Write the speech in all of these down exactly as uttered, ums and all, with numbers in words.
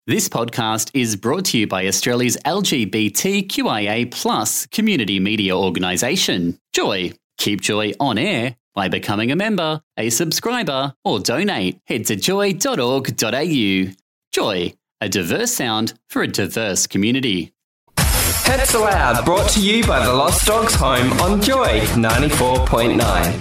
This podcast is brought to you by Australia's L G B T Q I A plus community media organisation, Joy. Keep Joy on air by becoming a member, a subscriber, or donate. Head to joy dot org dot a u. Joy, a diverse sound for a diverse community. Pets Aloud, brought to you by the Lost Dogs Home on Joy ninety-four point nine.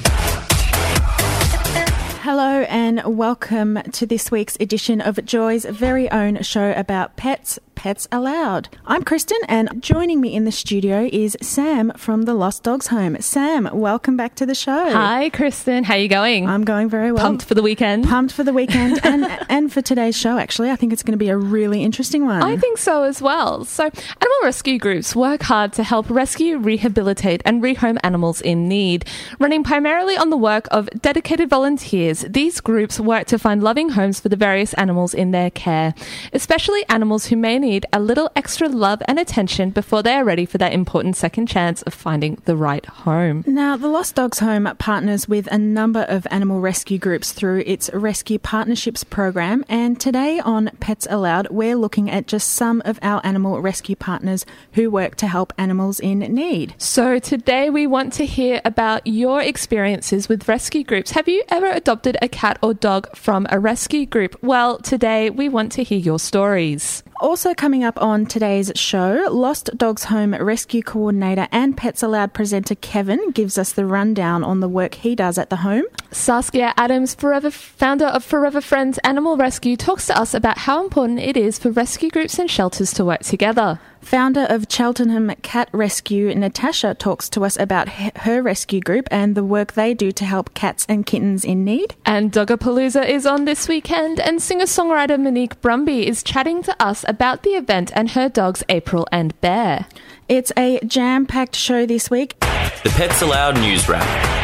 Hello and welcome to this week's edition of Joy's very own show about pets, Pets Aloud. I'm Kristen, and joining me in the studio is Sam from the Lost Dogs Home. Sam, welcome back to the show. Hi, Kristen. How are you going? I'm going very well. Pumped for the weekend? Pumped for the weekend and and for today's show, actually. I think it's going to be a really interesting one. I think so as well. So, animal rescue groups work hard to help rescue, rehabilitate and rehome animals in need. Running primarily on the work of dedicated volunteers, these groups work to find loving homes for the various animals in their care, especially animals who may need a little extra love and attention before they are ready for that important second chance of finding the right home. Now, the Lost Dogs Home partners with a number of animal rescue groups through its Rescue Partnerships program, and today on Pets Aloud, we're looking at just some of our animal rescue partners who work to help animals in need. So today we want to hear about your experiences with rescue groups. Have you ever adopted a cat or dog from a rescue group? Well, today we want to hear your stories. Also coming up on today's show, Lost Dogs Home Rescue Coordinator and Pets Aloud presenter Kevin gives us the rundown on the work he does at the home. Saskia Adams, forever founder of Forever Friends Animal Rescue, talks to us about how important it is for rescue groups and shelters to work together. Founder of Cheltenham Cat Rescue, Natasha, talks to us about her rescue group and the work they do to help cats and kittens in need. And Dogapalooza is on this weekend, and singer-songwriter Monique Brumby is chatting to us about the event and her dogs April and Bear. It's a jam-packed show this week. The Pets Aloud News Wrap.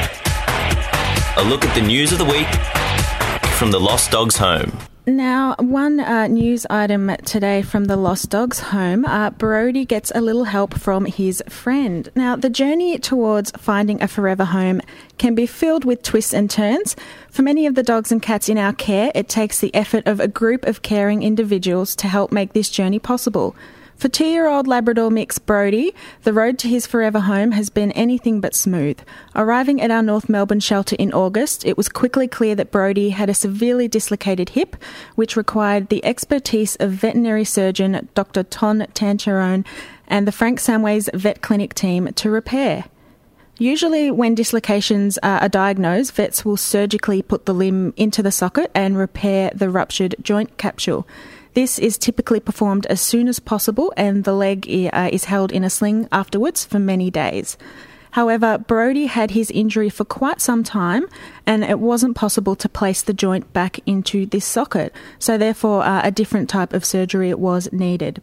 A look at the news of the week from the Lost Dogs Home. Now, one uh, news item today from the Lost Dogs Home, uh, Brody gets a little help from his friend. Now, the journey towards finding a forever home can be filled with twists and turns. For many of the dogs and cats in our care, it takes the effort of a group of caring individuals to help make this journey possible. For two-year-old Labrador mix Brody, the road to his forever home has been anything but smooth. Arriving at our North Melbourne shelter in August, it was quickly clear that Brody had a severely dislocated hip, which required the expertise of veterinary surgeon Doctor Ton Tancherone and the Frank Samways Vet Clinic team to repair. Usually when dislocations are diagnosed, vets will surgically put the limb into the socket and repair the ruptured joint capsule. This is typically performed as soon as possible, and the leg uh, is held in a sling afterwards for many days. However, Brody had his injury for quite some time, and it wasn't possible to place the joint back into this socket, so therefore uh, a different type of surgery was needed.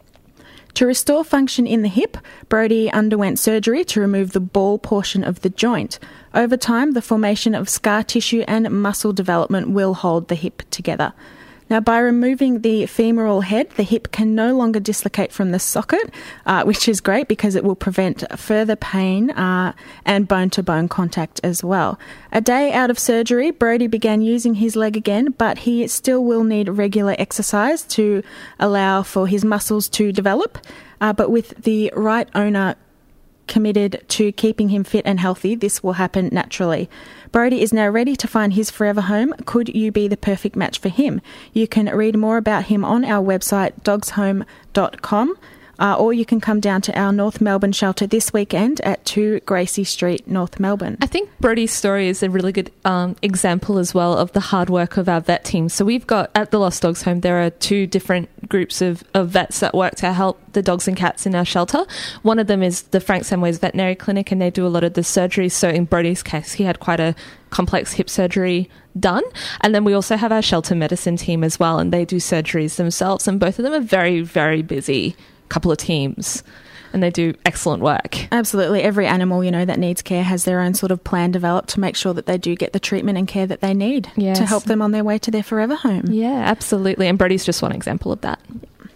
To restore function in the hip, Brody underwent surgery to remove the ball portion of the joint. Over time, the formation of scar tissue and muscle development will hold the hip together. Now, by removing the femoral head, the hip can no longer dislocate from the socket, uh, which is great because it will prevent further pain uh, and bone-to-bone contact as well. A day out of surgery, Brody began using his leg again, but he still will need regular exercise to allow for his muscles to develop. Uh, but with the right owner committed to keeping him fit and healthy, this will happen naturally. Brody is now ready to find his forever home. Could you be the perfect match for him? You can read more about him on our website, dogs home dot com, uh, or you can come down to our North Melbourne shelter this weekend at two Gracie Street, North Melbourne. I think Brody's story is a really good um, example as well of the hard work of our vet team. So we've got, at the Lost Dogs Home, there are two different groups of, of vets that work to help the dogs and cats in our shelter. One of them is the Frank Samways Veterinary Clinic, and they do a lot of the surgery. So in Brody's case, he had quite a complex hip surgery done. And then we also have our shelter medicine team as well, and they do surgeries themselves. And both of them are very, very busy couple of teams, and they do excellent work. Absolutely. Every animal, you know, that needs care has their own sort of plan developed to make sure that they do get the treatment and care that they need yes. to help them on their way to their forever home. Yeah, absolutely. And Brody's just one example of that.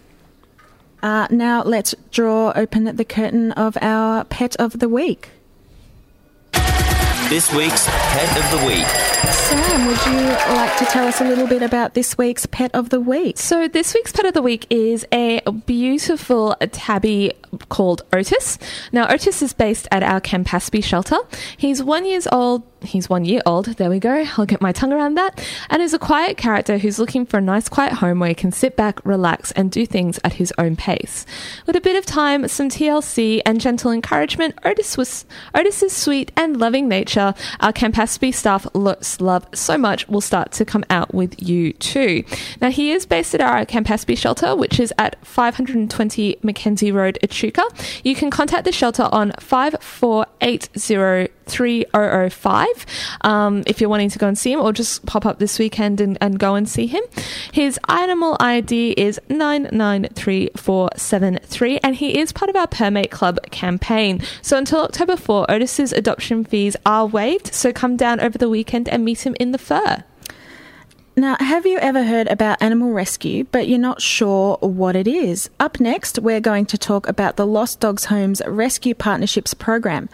Uh, now let's draw open the curtain of our Pet of the Week. This week's Pet of the Week. Sam, would you like to tell us a little bit about this week's Pet of the Week? So this week's Pet of the Week is a beautiful tabby called Otis. Now, Otis is based at our Campaspe shelter. He's one years old. He's one year old. There we go. I'll get my tongue around that. And is a quiet character who's looking for a nice quiet home where he can sit back, relax, and do things at his own pace. With a bit of time, some T L C, and gentle encouragement, Otis was Otis's sweet and loving nature, our Campaspe staff love so much, will start to come out with you too. Now, he is based at our Campaspe shelter, which is at five twenty Mackenzie Road, Echuca. You can contact the shelter on five four eight zero three zero zero five um, if you're wanting to go and see him, or just pop up this weekend and, and go and see him. His animal I D is nine nine three four seven three, and he is part of our Permate Club campaign. So until October fourth, Otis's adoption fees are waived, so come down over the weekend and meet him in the fur. Now, have you ever heard about animal rescue, but you're not sure what it is? Up next, we're going to talk about the Lost Dogs Home's Rescue Partnerships program.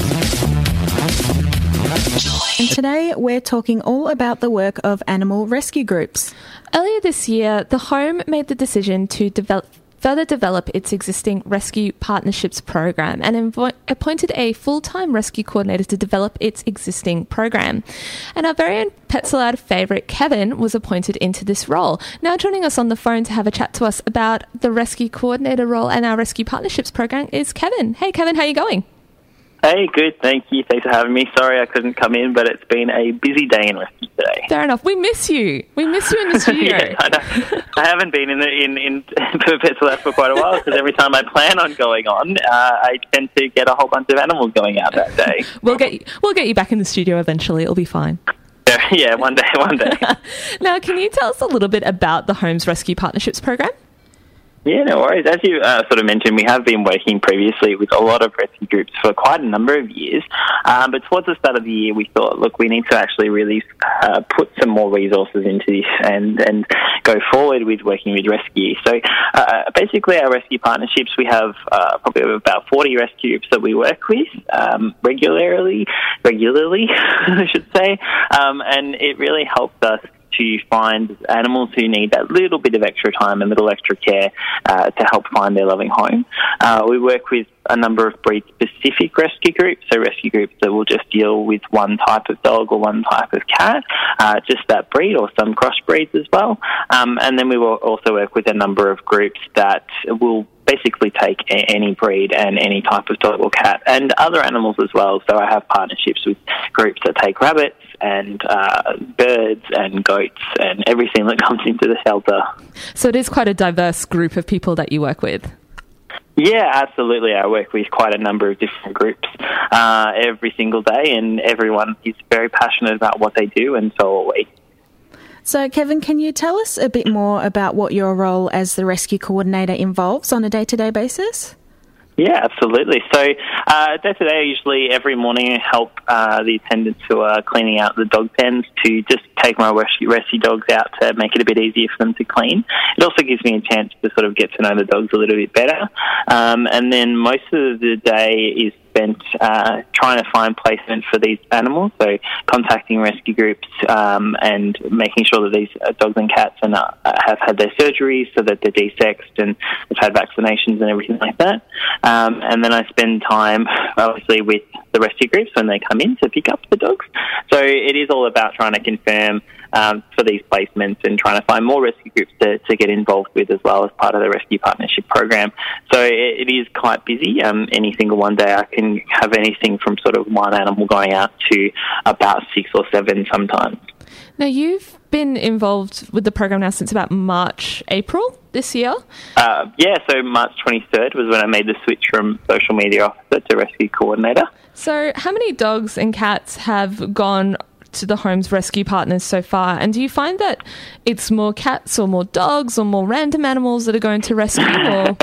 And today, we're talking all about the work of animal rescue groups. Earlier this year, the home made the decision to develop further develop its existing Rescue Partnerships program and invo- appointed a full-time rescue coordinator to develop its existing program. And our very own Pets Aloud favourite, Kevin, was appointed into this role. Now joining us on the phone to have a chat to us about the rescue coordinator role and our Rescue Partnerships program is Kevin. Hey Kevin, how are you going? Hey, good, thank you. Thanks for having me. Sorry I couldn't come in, but it's been a busy day in rescue today. Fair enough. We miss you. We miss you in the studio. Yeah, I, know. I haven't been in the, in, in Pets Aloud for quite a while, because every time I plan on going on, uh, I tend to get a whole bunch of animals going out that day. we'll get you, we'll get you back in the studio eventually. It'll be fine. Yeah, one day, one day. Now, can you tell us a little bit about the Home's Rescue Partnerships program? Yeah, no worries. As you uh, sort of mentioned, we have been working previously with a lot of rescue groups for quite a number of years. Um, but towards the start of the year, we thought, look, we need to actually really uh, put some more resources into this and, and go forward with working with rescue. So uh, basically, our rescue partnerships, we have uh, probably about forty rescue groups that we work with um, regularly, regularly, I should say. Um, and it really helps us to find animals who need that little bit of extra time and little extra care uh, to help find their loving home. Uh, we work with a number of breed-specific rescue groups, so rescue groups that will just deal with one type of dog or one type of cat, uh, just that breed, or some crossbreeds as well. Um, and then we will also work with a number of groups that will basically take a- any breed and any type of dog or cat, and other animals as well. So I have partnerships with groups that take rabbits and uh, birds and goats and everything that comes into the shelter. So it is quite a diverse group of people that you work with. Yeah, absolutely. I work with quite a number of different groups uh, every single day, and everyone is very passionate about what they do, and so are we. So, Kevin, can you tell us a bit more about what your role as the rescue coordinator involves on a day-to-day basis? Yeah, absolutely. So uh, day-to-day, I usually every morning help uh, the attendants who are cleaning out the dog pens to just take my rescue, rescue dogs out to make it a bit easier for them to clean. It also gives me a chance to sort of get to know the dogs a little bit better. Um, and then most of the day is spent uh, trying to find placement for these animals, so contacting rescue groups um, and making sure that these uh, dogs and cats and, uh, have had their surgeries so that they're desexed and have had vaccinations and everything like that. Um, and then I spend time, obviously, with the rescue groups when they come in to pick up the dogs. So it is all about trying to confirm um, for these placements and trying to find more rescue groups to, to get involved with as well as part of the Rescue Partnership program. So it, it is quite busy. Um, any single one day I can have anything from sort of one animal going out to about six or seven sometimes. Now, you've been involved with the program now since about March, April this year? Uh, yeah, so March twenty-third was when I made the switch from social media officer to rescue coordinator. So how many dogs and cats have gone to the Home's Rescue Partners so far? And do you find that it's more cats or more dogs or more random animals that are going to rescue? Or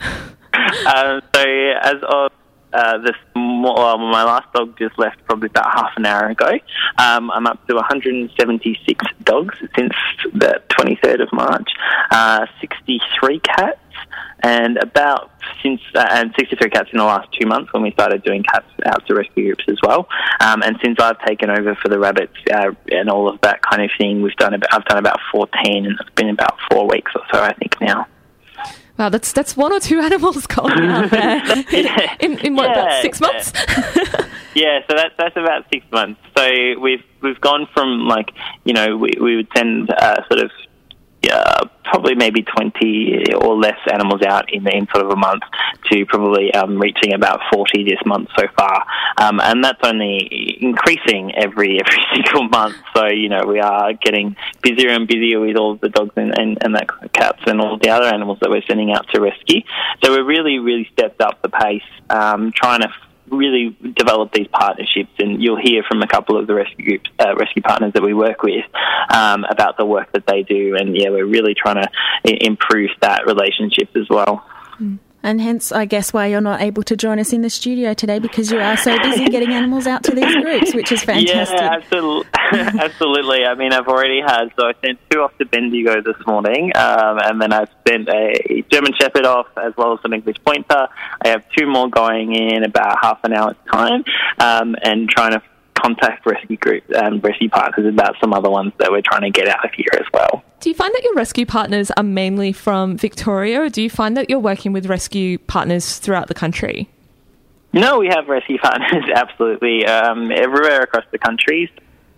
uh, so as of Uh, this well, my last dog just left probably about half an hour ago. Um, I'm up to one hundred seventy-six dogs since the twenty-third of March, uh, sixty-three cats, and about since uh, and sixty-three cats in the last two months when we started doing cats out to rescue groups as well. Um, and since I've taken over for the rabbits uh, and all of that kind of thing, we've done about, I've done about fourteen, and it's been about four weeks or so, I think, now. Wow, that's that's one or two animals going out there in, yeah. in, in what, yeah, about six months? Yeah, so that's that's about six months. So we've we've gone from, like, you know, we we would send uh, sort of yeah, probably maybe twenty or less animals out in, in sort of a month to probably um, reaching about forty this month so far. Um, and that's only increasing every every single month. So, you know, we are getting busier and busier with all the dogs and, and, and the cats and all the other animals that we're sending out to rescue. So we're really, really stepped up the pace, um, trying to really develop these partnerships, and you'll hear from a couple of the rescue groups, uh, rescue partners that we work with um, about the work that they do, and yeah, we're really trying to I- improve that relationship as well. And hence, I guess, why you're not able to join us in the studio today, because you are so busy getting animals out to these groups, which is fantastic. Yeah, absolutely. absolutely. I mean, I've already had, so I sent two off to Bendigo this morning, um, and then I've sent a German Shepherd off as well as an English Pointer. I have two more going in about half an hour's time, um, and trying to contact rescue groups and rescue partners about some other ones that we're trying to get out of here as well. Do you find that your rescue partners are mainly from Victoria, or do you find that you're working with rescue partners throughout the country? No, we have rescue partners absolutely um, everywhere across the country.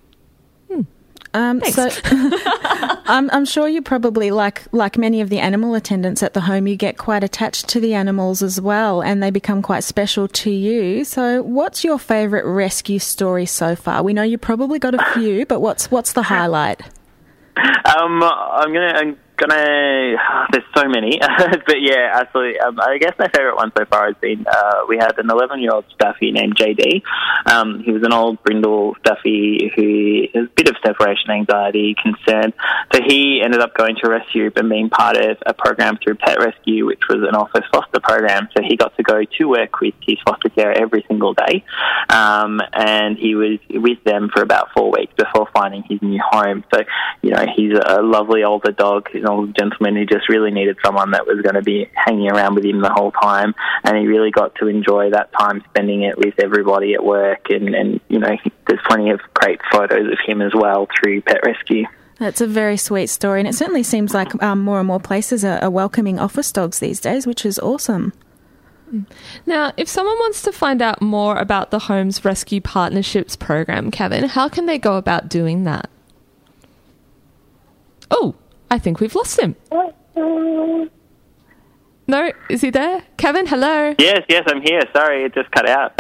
Um, so I'm, I'm sure you probably, like like many of the animal attendants at the home, you get quite attached to the animals as well, and they become quite special to you. So what's your favourite rescue story so far? We know you probably got a few, but what's what's the highlight? Um, I'm gonna, I'm gonna. There's so many, but yeah, absolutely. Um, I guess my favourite one so far has been uh, we had an eleven-year-old Staffy named J D. Um, he was an old brindle Staffy who has a bit of separation anxiety concern. So he ended up going to rescue and being part of a program through Pet Rescue, which was an office foster program. So he got to go to work with his foster care every single day, um, and he was with them for about four weeks before finding his new home. So, you know, he's a lovely older dog, an old gentleman who just really needed someone that was going to be hanging around with him the whole time, and he really got to enjoy that time spending it with everybody at work, and, and you know, there's plenty of great photos of him as well through Pet Rescue. That's a very sweet story, and it certainly seems like um, more and more places are, are welcoming office dogs these days, which is awesome. Now, if someone wants to find out more about the Homes Rescue Partnerships program, Kevin, how can they go about doing that? Oh, I think we've lost him. No, is he there? Kevin, hello? Yes, yes, I'm here. Sorry, it just cut out.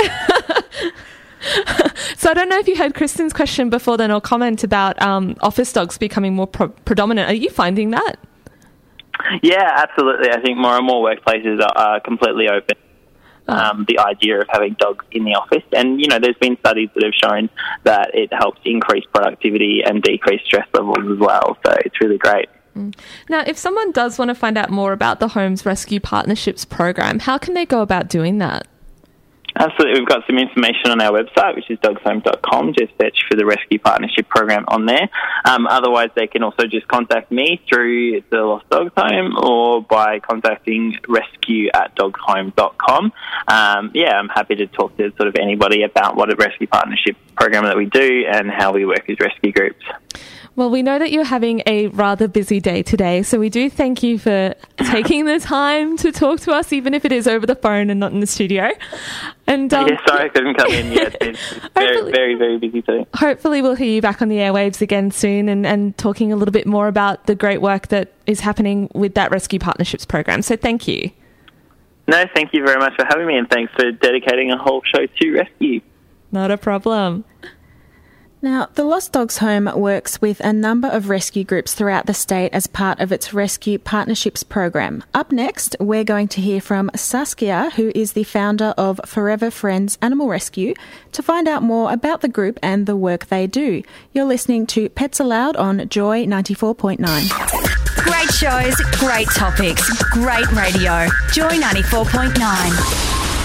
So I don't know if you heard Kristen's question before then, or comment about um, office dogs becoming more pro- predominant. Are you finding that? Yeah, absolutely. I think more and more workplaces are, are completely open. Um, the idea of having dogs in the office. And, you know, there's been studies that have shown that it helps increase productivity and decrease stress levels as well. So it's really great. Now, if someone does want to find out more about the Homes Rescue Partnerships program, how can they go about doing that? Absolutely. We've got some information on our website, which is dogs home dot com. Just search for the Rescue Partnership Program on there. Um, otherwise, they can also just contact me through the Lost Dogs Home, or by contacting rescue at dogs home dot com. Um, yeah, I'm happy to talk to sort of anybody about what a Rescue Partnership Program that we do and how we work with rescue groups. Well, we know that you're having a rather busy day today, so we do thank you for taking the time to talk to us, even if it is over the phone and not in the studio. And um, yeah, sorry I couldn't come in yet. It's very, very, very busy today. Hopefully we'll hear you back on the airwaves again soon, and, and talking a little bit more about the great work that is happening with that Rescue Partnerships program. So thank you. No, thank you very much for having me, and thanks for dedicating a whole show to rescue. Not a problem. Now, the Lost Dogs Home works with a number of rescue groups throughout the state as part of its Rescue Partnerships program. Up next, we're going to hear from Saskia, who is the founder of Forever Friends Animal Rescue, to find out more about the group and the work they do. You're listening to Pets Aloud on Joy ninety-four point nine. Great shows, great topics, great radio. Joy ninety-four point nine.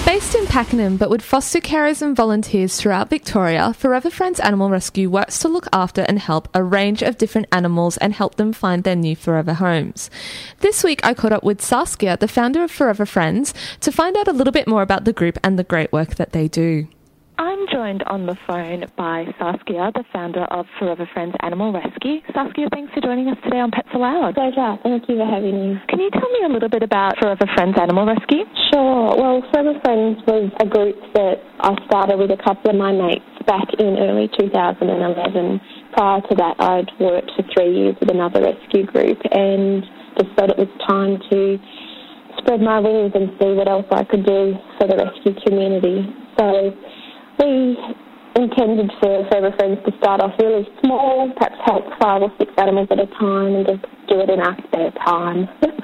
Based in Pakenham, but with foster carers and volunteers throughout Victoria, Forever Friends Animal Rescue works to look after and help a range of different animals and help them find their new forever homes. This week I caught up with Saskia, the founder of Forever Friends, to find out a little bit more about the group and the great work that they do. I'm joined on the phone by Saskia, the founder of Forever Friends Animal Rescue. Saskia, thanks for joining us today on Pets Aloud. Pleasure. Thank you for having me. Can you tell me a little bit about Forever Friends Animal Rescue? Sure. Well, Forever Friends was a group that I started with a couple of my mates back in early two thousand eleven. Prior to that, I'd worked for three years with another rescue group and just thought it was time to spread my wings and see what else I could do for the rescue community. So we intended for Forever Friends to start off really small, perhaps help five or six animals at a time and just do it in our spare time.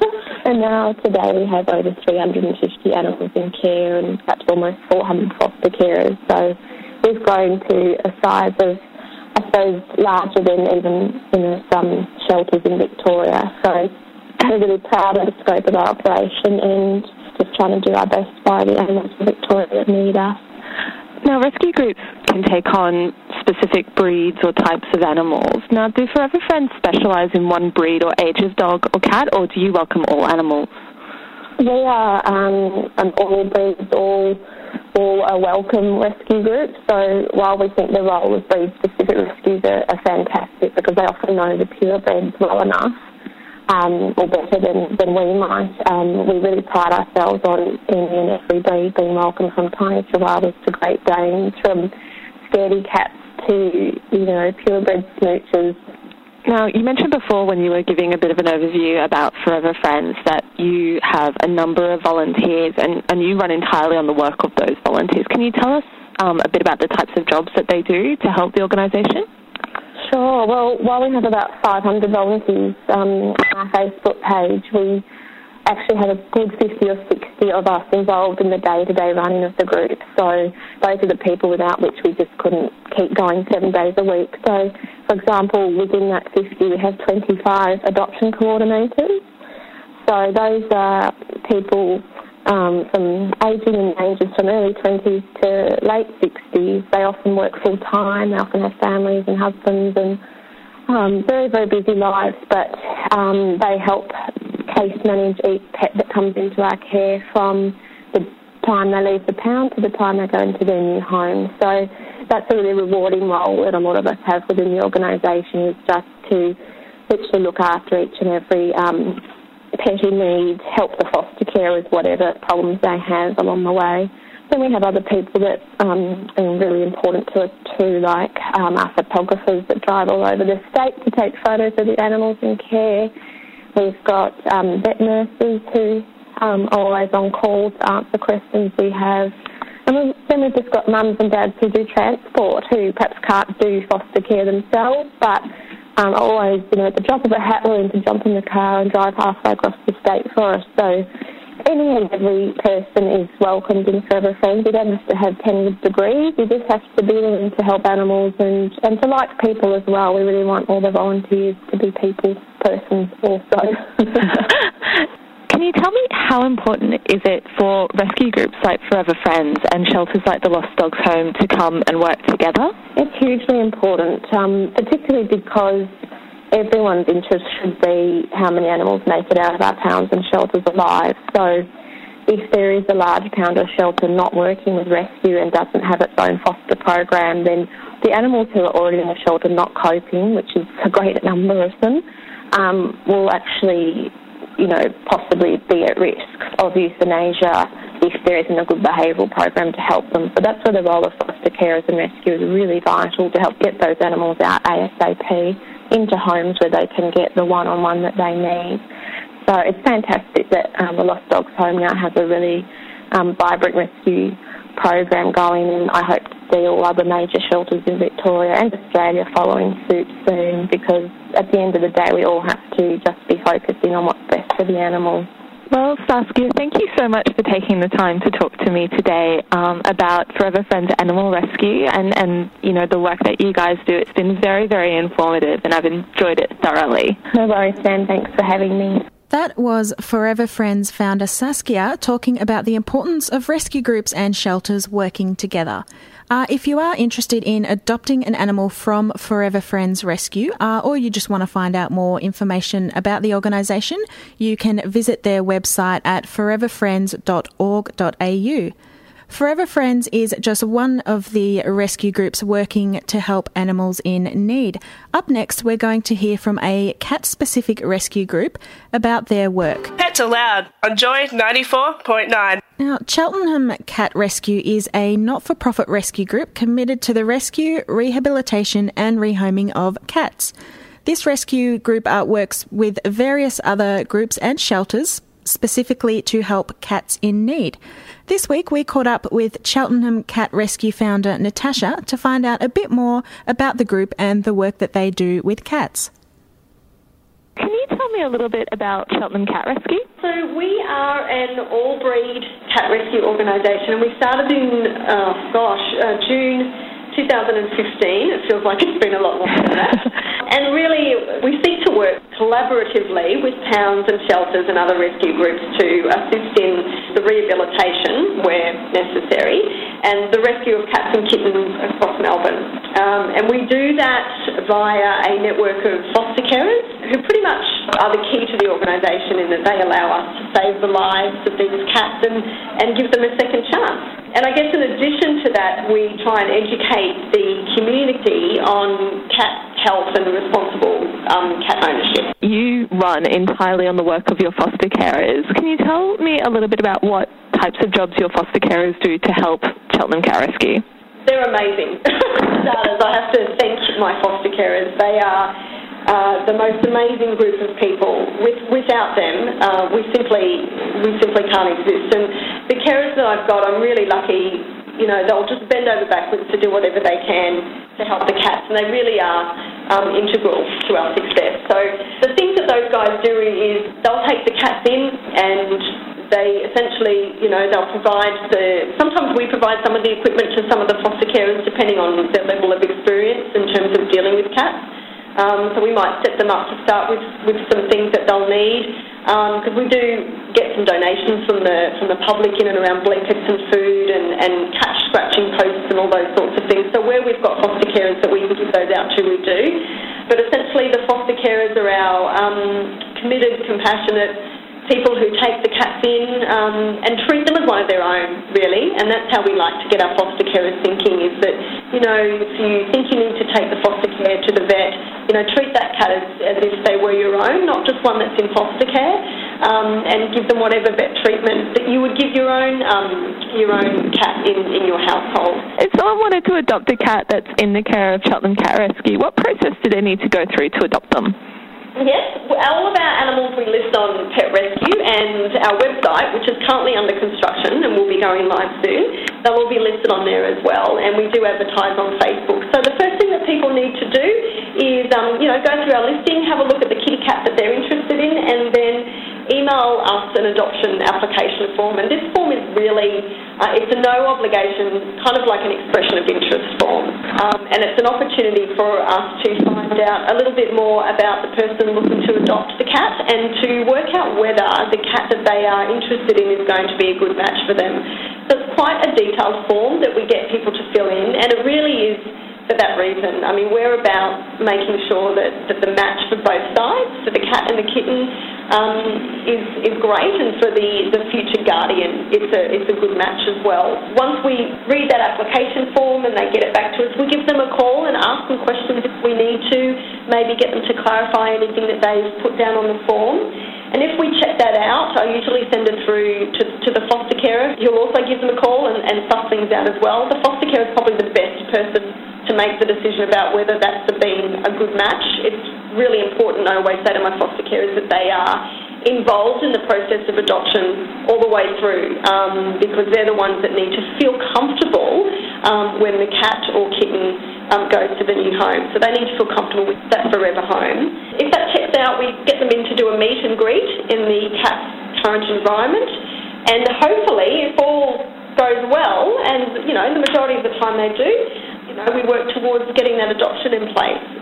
And now today we have over three hundred fifty animals in care and perhaps almost four hundred foster carers. So we've grown to a size of, I suppose, larger than even you know, some shelters in Victoria. So we're really proud of the scope of our operation and just trying to do our best by the animals in Victoria that need us. Now, rescue groups can take on specific breeds or types of animals. Now, do Forever Friends specialise in one breed or age of dog or cat, or do you welcome all animals? We are um, an all breeds, all, all a welcome rescue group. So while we think the role of breed-specific rescues are, are fantastic because they often know the purebreds well enough, Um, or better than, than we might. Um, we really pride ourselves on any and every breed being welcome, from tiny chihuahuas to Great Danes, from scaredy cats to, you know, purebred smooches. Now, you mentioned before when you were giving a bit of an overview about Forever Friends that you have a number of volunteers and, and you run entirely on the work of those volunteers. Can you tell us um, a bit about the types of jobs that they do to help the organisation? Sure. Well, while we have about five hundred volunteers um, on our Facebook page, we actually have a good fifty or sixty of us involved in the day-to-day running of the group. So those are the people without which we just couldn't keep going seven days a week. So, for example, within that fifty, we have twenty-five adoption coordinators. So those are people um, from aging in ranges from early twenties to late sixties. They often work full-time. They often have families and husbands and um, very, very busy lives, but um, they help case manage each pet that comes into our care from the time they leave the pound to the time they go into their new home. So that's a really rewarding role that a lot of us have within the organisation, is just to literally look after each and every um, pet in need, help the foster carers, whatever problems they have along the way. Then we have other people that um, are really important to us too, like um, our photographers that drive all over the state to take photos of the animals in care. We've got um, vet nurses who um, are always on call to answer questions we have. And we, then we've just got mums and dads who do transport, who perhaps can't do foster care themselves, but um, are always, you know, at the drop of a hat willing to jump in the car and drive halfway across the state for us. So any and every person is welcomed in Forever Friends. You don't have to have ten degrees. You just have to be willing to help animals and, and to like people as well. We really want all the volunteers to be people persons also. Can you tell me how important is it for rescue groups like Forever Friends and shelters like the Lost Dogs Home to come and work together? It's hugely important, um, particularly because everyone's interest should be how many animals make it out of our pounds and shelters alive. So if there is a large pound or shelter not working with rescue and doesn't have its own foster program, then the animals who are already in the shelter not coping, which is a great number of them, um, will actually, you know, possibly be at risk of euthanasia if there isn't a good behavioural program to help them. So that's where the role of foster carers and rescue is really vital, to help get those animals out ASAP into homes where they can get the one-on-one that they need. So it's fantastic that um, the Lost Dogs Home now has a really um, vibrant rescue program going, and I hope to see all other major shelters in Victoria and Australia following suit soon, because at the end of the day we all have to just be focusing on what's best for the animals. Well, Saskia, thank you so much for taking the time to talk to me today um, about Forever Friends Animal Rescue and, and, you know, the work that you guys do. It's been very, very informative and I've enjoyed it thoroughly. No worries, Sam. Thanks for having me. That was Forever Friends founder Saskia talking about the importance of rescue groups and shelters working together. Uh, if you are interested in adopting an animal from Forever Friends Rescue, uh, or you just want to find out more information about the organisation, you can visit their website at forever friends dot org dot a u. Forever Friends is just one of the rescue groups working to help animals in need. Up next, we're going to hear from a cat-specific rescue group about their work. Pets Allowed on Joy ninety-four point nine. Now, Cheltenham Cat Rescue is a not-for-profit rescue group committed to the rescue, rehabilitation and rehoming of cats. This rescue group uh, works with various other groups and shelters, specifically to help cats in need. This week we caught up with Cheltenham Cat Rescue founder Natasha to find out a bit more about the group and the work that they do with cats. Can you tell me a little bit about Cheltenham Cat Rescue? So we are an all-breed cat rescue organisation, and we started in, oh gosh, uh, June two thousand fifteen. It feels like it's been a lot longer than that. And really, we seek to work collaboratively with towns and shelters and other rescue groups to assist in the rehabilitation where necessary and the rescue of cats and kittens across Melbourne. Um, and we do that via a network of foster carers who pretty much are the key to the organisation in that they allow us to save the lives of these cats and, and give them a second chance. And I guess in addition to that, we try and educate the community on cat health and responsible um, cat ownership. You run entirely on the work of your foster carers. Can you tell me a little bit about what types of jobs your foster carers do to help Cheltenham Cat Rescue? They're amazing. For starters, I have to thank my foster carers. They are Uh, the most amazing group of people. With, without them, uh, we simply we simply can't exist. And the carers that I've got, I'm really lucky. You know, they'll just bend over backwards to do whatever they can to help the cats, and they really are um, integral to our success. So the things that those guys do is they'll take the cats in and they essentially, you know, they'll provide the, sometimes we provide some of the equipment to some of the foster carers depending on their level of experience in terms of dealing with cats. Um, so we might set them up to start with, with some things that they'll need, because um, we do get some donations from the from the public in and around blankets and food and, and cat scratching posts and all those sorts of things. So where we've got foster carers that we can give those out to, we do. But essentially the foster carers are our um, committed, compassionate people who take the cats in um, and treat them as one of their own, really. And that's how we like to get our foster carers thinking, is that, you know, if you think you need to take the foster care to the vet, you know, treat that cat as, as if they were your own, not just one that's in foster care, um, and give them whatever vet treatment that you would give your own um, your own cat in, in your household. If someone wanted to adopt a cat that's in the care of Cheltenham Cat Rescue, what process do they need to go through to adopt them? Yes, all of our animals we list on Pet Rescue, and our website, which is currently under construction and will be going live soon, they'll all be listed on there as well, and we do advertise on Facebook. So the first thing that people need to do is, um, you know, go through our listing, have a look at the kitty cat that they're interested in, and then email us an adoption application form. And this form is really, uh, it's a no obligation, kind of like an expression of interest form. Um, and it's an opportunity for us to find out a little bit more about the person looking to adopt the cat and to work out whether the cat that they are interested in is going to be a good match for them. So it's quite a detailed form that we get people to fill in, and it really is for that reason. I mean, we're about making sure that, that the match for both sides, for the cat and the kitten, um, is is great, and for the, the future guardian, it's a it's a good match as well. Once we read that application form and they get it back to us, we give them a call and ask them questions if we need to, maybe get them to clarify anything that they've put down on the form. And if we check that out, I usually send it through to, to the foster carer. You'll also give them a call and, and suss things out as well. The foster carer is probably the best person to make the decision about whether that's been a good match. It's really important, I always say to my foster carers, that they are involved in the process of adoption all the way through, um, because they're the ones that need to feel comfortable um, when the cat or kitten um, goes to the new home. So they need to feel comfortable with that forever home. If that checks out, we get them in to do a meet and greet in the cat's current environment, and hopefully, if all goes well, and you know, the majority of the time they do, you know, we work towards getting that adoption in place.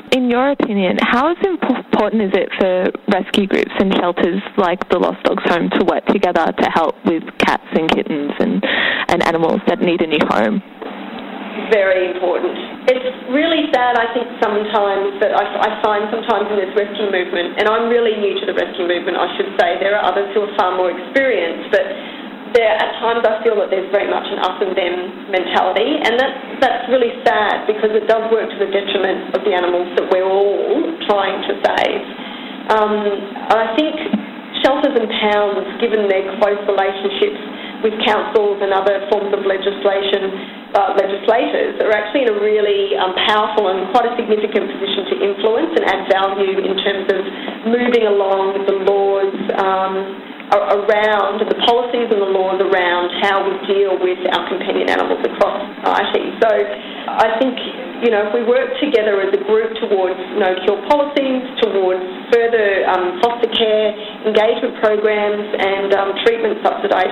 in your opinion, how is important is it for rescue groups and shelters like the Lost Dogs Home to work together to help with cats and kittens and, and animals that need a new home? Very important. It's really sad, I think, sometimes that I, I find sometimes in this rescue movement, and I'm really new to the rescue movement, I should say. There are others who are far more experienced, but there at times I feel that there's very much an us and them mentality, and that's, that's really sad because it does work to the detriment of the animals that we're all trying to save. Um, I think shelters and towns, given their close relationships with councils and other forms of legislation, uh, legislators, are actually in a really um, powerful and quite a significant position to influence and add value in terms of moving along the laws um, around, the policies and the laws around how we deal with our companion animals across society. So I think, you know, if we work together as a group towards no-kill policies, towards further um, foster care, engagement programs and um, treatment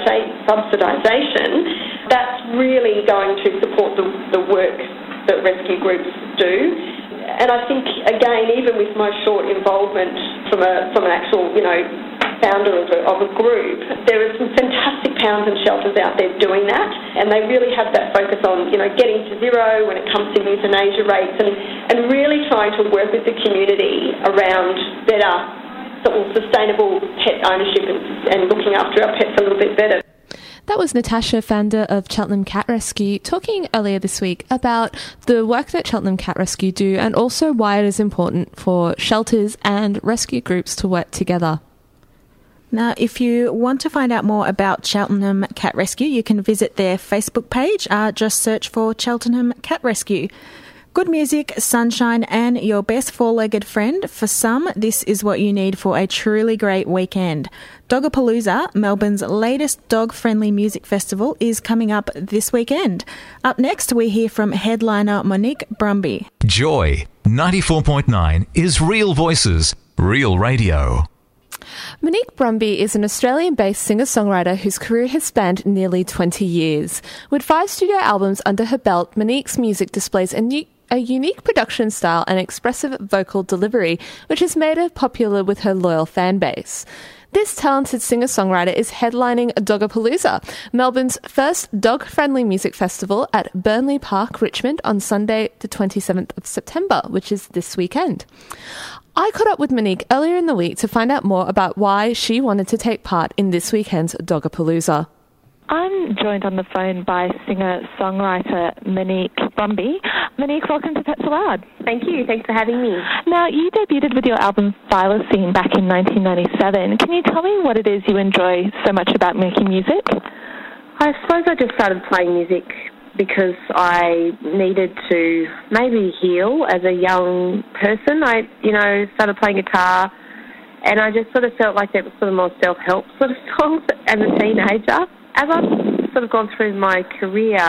subsidisation, that's really going to support the, the work that rescue groups do. And I think, again, even with my short involvement from a from an actual, you know, founder of a, of a group, there are some fantastic pounds and shelters out there doing that, and they really have that focus on, you know, getting to zero when it comes to euthanasia rates, and, and really trying to work with the community around better, sort of sustainable pet ownership and, and looking after our pets a little bit better. That was Natasha, founder of Cheltenham Cat Rescue, talking earlier this week about the work that Cheltenham Cat Rescue do and also why it is important for shelters and rescue groups to work together. Now, if you want to find out more about Cheltenham Cat Rescue, you can visit their Facebook page. Uh, just search for Cheltenham Cat Rescue. Good music, sunshine, and your best four-legged friend. For some, this is what you need for a truly great weekend. Dogapalooza, Melbourne's latest dog-friendly music festival, is coming up this weekend. Up next, we hear from headliner Monique Brumby. Joy ninety-four point nine is Real Voices, Real Radio. Monique Brumby is an Australian-based singer-songwriter whose career has spanned nearly twenty years. With five studio albums under her belt, Monique's music displays a new a unique production style and expressive vocal delivery, which has made her popular with her loyal fan base. This talented singer-songwriter is headlining Dogapalooza, Melbourne's first dog-friendly music festival at Burnley Park, Richmond, on Sunday the twenty-seventh of September, which is this weekend. I caught up with Monique earlier in the week to find out more about why she wanted to take part in this weekend's Dogapalooza. I'm joined on the phone by singer-songwriter Monique Brumby. Monique, welcome to Pets Aloud. Thank you. Thanks for having me. Now, you debuted with your album Thylacine back in nineteen ninety-seven. Can you tell me what it is you enjoy so much about making music? I suppose I just started playing music because I needed to maybe heal as a young person. I, you know, started playing guitar, and I just sort of felt like it was sort of more self-help sort of songs as a teenager. As I've sort of gone through my career,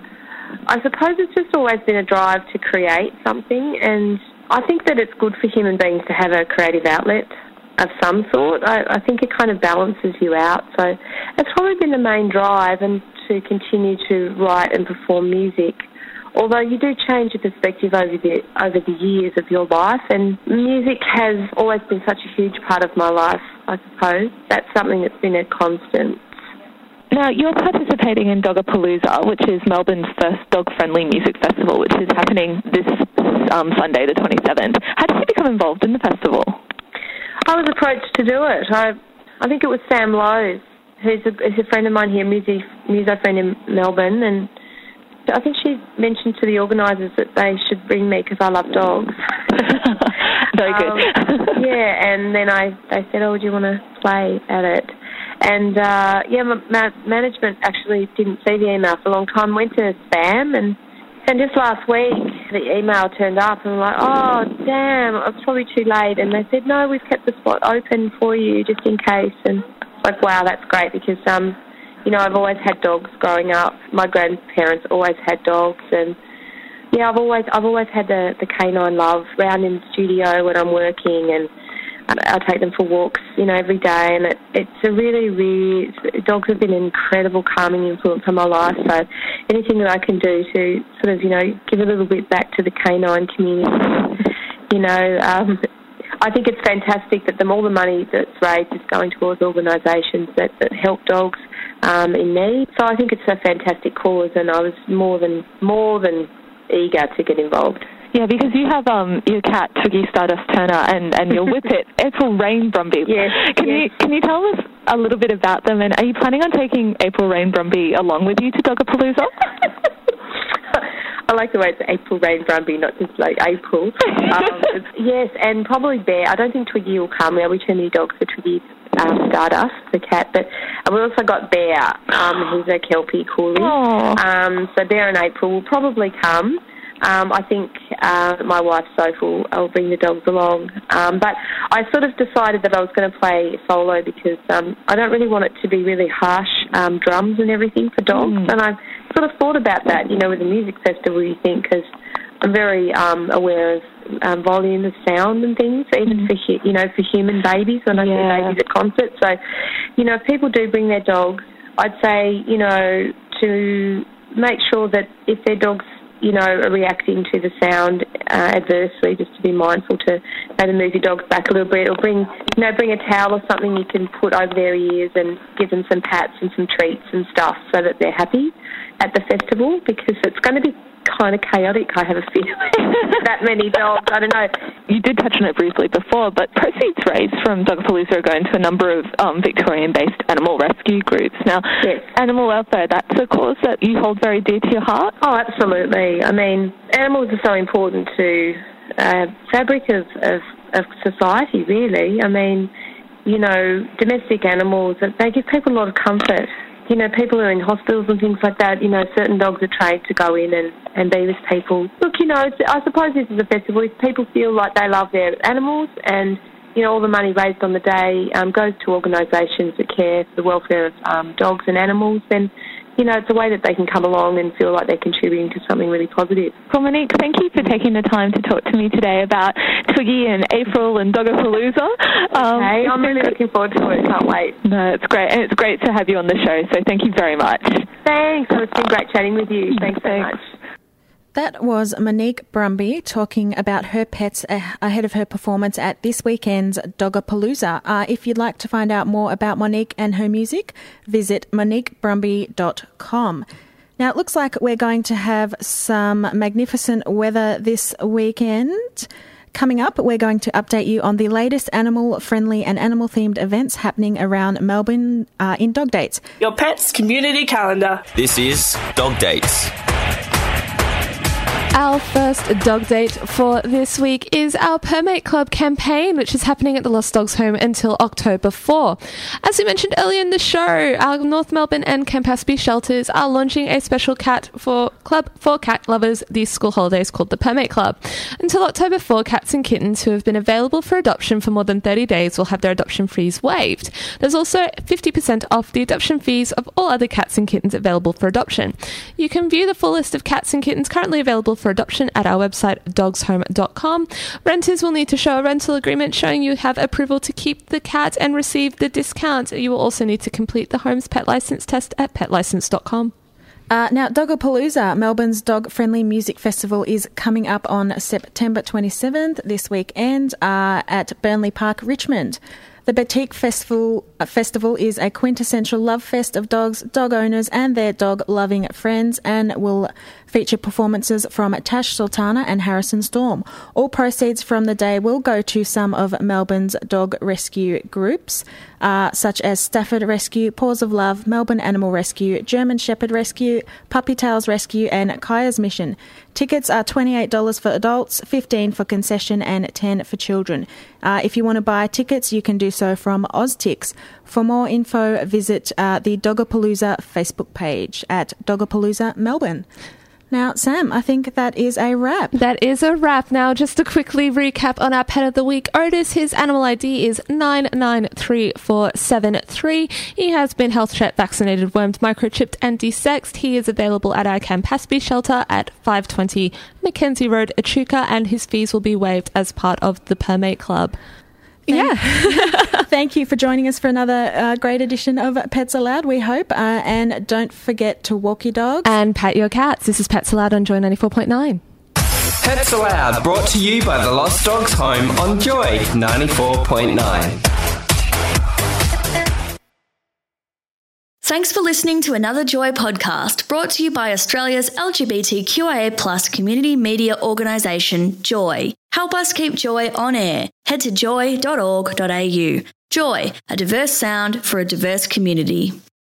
I suppose it's just always been a drive to create something, and I think that it's good for human beings to have a creative outlet of some sort. I, I think it kind of balances you out. So it's probably been the main drive, and to continue to write and perform music. Although you do change your perspective over the over the years of your life, and music has always been such a huge part of my life, I suppose. That's something that's been a constant. Now, you're participating in Dogapalooza, which is Melbourne's first dog-friendly music festival, which is happening this um, Sunday, the twenty-seventh. How did you become involved in the festival? I was approached to do it. I I think it was Sam Lowe, who's a, who's a friend of mine here, a musi, muso friend in Melbourne, and I think she mentioned to the organisers that they should bring me because I love dogs. Very good. Um, yeah, and then I they said, oh, do you want to play at it? And, uh, yeah, my, my management actually didn't see the email for a long time, went to spam, and, and just last week the email turned up, and I'm like, oh, damn, it's probably too late. And they said, no, we've kept the spot open for you just in case. And it's like, wow, that's great because, um, you know, I've always had dogs growing up. My grandparents always had dogs, and, yeah, I've always I've always had the, the canine love round in the studio when I'm working, and I take them for walks, you know, every day, and it, it's a really, really, dogs have been an incredible calming influence on my life, so anything that I can do to sort of, you know, give a little bit back to the canine community You know, um, I think it's fantastic that the, all the money that's raised is going towards organisations that, that help dogs um, in need. So I think it's a fantastic cause, and I was more than more than eager to get involved. Yeah, because you have um, your cat, Twiggy Stardust Turner, and, and your whippet, April Rain Brumby. Yes, can yes. you can you tell us a little bit about them, and are you planning on taking April Rain Brumby along with you to Dogapalooza? I like the way it's April Rain Brumby, not just like April. Um, yes, and probably Bear. I don't think Twiggy will come. There'll be too many dogs for Twiggy um, Stardust, the cat. But and we also got Bear. Um, he's a Kelpie Coolie. Um, so Bear and April will probably come. Um, I think uh, my wife, Soph, will, will bring the dogs along. Um, but I sort of decided that I was going to play solo because um, I don't really want it to be really harsh um, drums and everything for dogs. Mm. And I sort of thought about that, you know, with the music festival, you think, because I'm very um, aware of um, volume of sound and things, even mm. for, hu- you know, for human babies when I yeah. see babies at concerts. So, you know, if people do bring their dogs, I'd say, you know, to make sure that if their dog's you know, are reacting to the sound uh, adversely, just to be mindful to maybe move your dogs back a little bit, or bring, you know, bring a towel or something you can put over their ears and give them some pats and some treats and stuff so that they're happy at the festival, because it's going to be kind of chaotic, I have a feeling. That many dogs, I don't know. You did touch on it briefly before, but proceeds raised from Dogapalooza are going to a number of um, Victorian-based animal rescue groups. Now, yes. Animal welfare, that's a cause that you hold very dear to your heart? Oh, absolutely. I mean, animals are so important to uh, fabric of, of, of society, really. I mean, you know, domestic animals, they give people a lot of comfort. You know, people are in hospitals and things like that. You know, certain dogs are trained to go in and, and be with people. Look, you know, it's, I suppose this is a festival. If people feel like they love their animals and, you know, all the money raised on the day um, goes to organisations that care for the welfare of um, dogs and animals, then, you know, it's a way that they can come along and feel like they're contributing to something really positive. Well, Monique, thank you for taking the time to talk to me today about Twiggy and April and Dogapalooza. Um, okay, I'm really looking forward to it. Can't wait. No, it's great. And it's great to have you on the show, so thank you very much. Thanks. It's been great chatting with you. Thanks so much. That was Monique Brumby talking about her pets ahead of her performance at this weekend's Dogapalooza. Uh, if you'd like to find out more about Monique and her music, visit monique brumby dot com. Now, it looks like we're going to have some magnificent weather this weekend. Coming up, we're going to update you on the latest animal-friendly and animal-themed events happening around Melbourne uh, in Dog Dates. Your pet's community calendar. This is Dog Dates. Our first dog date for this week is our Permate Club campaign, which is happening at the Lost Dogs Home until October fourth. As we mentioned earlier in the show, our North Melbourne and Campaspe shelters are launching a special cat for club for cat lovers these school holidays called the Permate Club. Until October fourth, cats and kittens who have been available for adoption for more than thirty days will have their adoption fees waived. There's also fifty percent off the adoption fees of all other cats and kittens available for adoption. You can view the full list of cats and kittens currently available for adoption at our website dogs home dot com. Renters will need to show a rental agreement showing you have approval to keep the cat and receive the discount. You will also need to complete the Home's pet license test at pet license dot com. Uh, now, Dogapalooza, Melbourne's dog-friendly music festival, is coming up on September twenty-seventh this weekend uh, at Burnley Park, Richmond. The Batik Festival, uh, Festival is a quintessential love fest of dogs, dog owners and their dog-loving friends, and will feature performances from Tash Sultana and Harrison Storm. All proceeds from the day will go to some of Melbourne's dog rescue groups, uh, such as Stafford Rescue, Paws of Love, Melbourne Animal Rescue, German Shepherd Rescue, Puppy Tails Rescue and Kaya's Mission. Tickets are twenty-eight dollars for adults, fifteen dollars for concession and ten dollars for children. Uh, if you want to buy tickets, you can do so from Oztix. For more info, visit uh, the Dogapalooza Facebook page at Dogapalooza Melbourne. Now, Sam, I think that is a wrap. That is a wrap. Now, just to quickly recap on our pet of the week, Otis, his animal I D is nine nine three four seven three. He has been health checked, vaccinated, wormed, microchipped and desexed. He is available at our Campaspe shelter at five twenty Mackenzie Road, Echuca, and his fees will be waived as part of the Permate Club. Thank, yeah. Thank you for joining us for another uh, great edition of Pets Aloud, we hope. Uh, and don't forget to walk your dog. And pat your cats. This is Pets Aloud on Joy ninety-four point nine. Pets Aloud, brought to you by the Lost Dogs Home on Joy ninety-four point nine. Thanks for listening to another Joy podcast brought to you by Australia's L G B T Q I A plus community media organisation, Joy. Help us keep Joy on air. Head to joy dot org dot a u. Joy, a diverse sound for a diverse community.